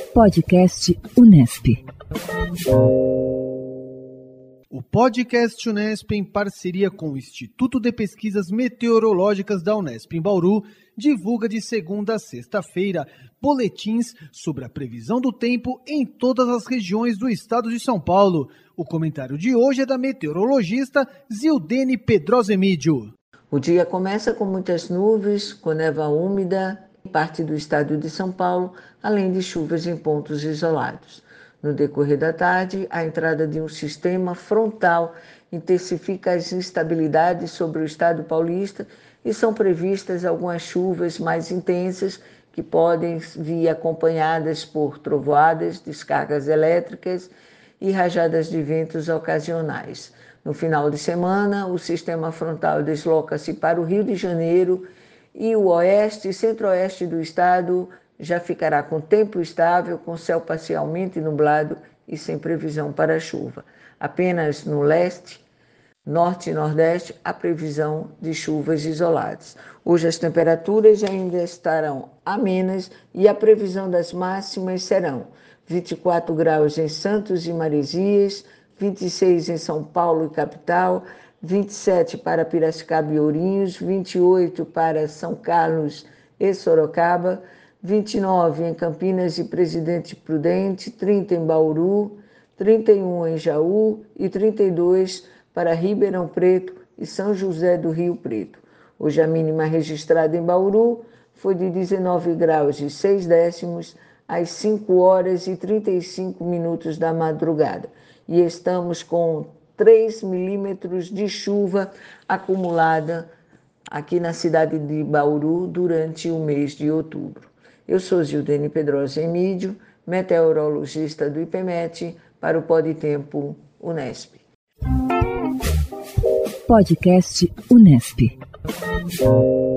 Podcast Unesp. O Podcast Unesp, em parceria com o Instituto de Pesquisas Meteorológicas da Unesp em Bauru, divulga de segunda a sexta-feira boletins sobre a previsão do tempo em todas as regiões do estado de São Paulo. O comentário de hoje é da meteorologista Zildene Pedrosa Emídio. O dia começa com muitas nuvens, com névoa úmida em parte do estado de São Paulo, além de chuvas em pontos isolados. No decorrer da tarde, a entrada de um sistema frontal intensifica as instabilidades sobre o estado paulista e são previstas algumas chuvas mais intensas que podem vir acompanhadas por trovoadas, descargas elétricas e rajadas de ventos ocasionais. No final de semana, o sistema frontal desloca-se para o Rio de Janeiro e o oeste e centro-oeste do estado já ficará com tempo estável, com céu parcialmente nublado e sem previsão para chuva. Apenas no leste, norte e nordeste, há previsão de chuvas isoladas. Hoje as temperaturas ainda estarão amenas e a previsão das máximas serão 24 graus em Santos e Maresias, 26 em São Paulo e capital, 27 para Piracicaba e Ourinhos, 28 para São Carlos e Sorocaba, 29 em Campinas e Presidente Prudente, 30 em Bauru, 31 em Jaú e 32 para Ribeirão Preto e São José do Rio Preto. Hoje a mínima registrada em Bauru foi de 19 graus e 6 décimos às 5 horas e 35 minutos da madrugada. E estamos com 3 milímetros de chuva acumulada aqui na cidade de Bauru durante o mês de outubro. Eu sou Zildene Pedrosa Emídio, meteorologista do IPMET, para o Podtempo Unesp. Podcast Unesp.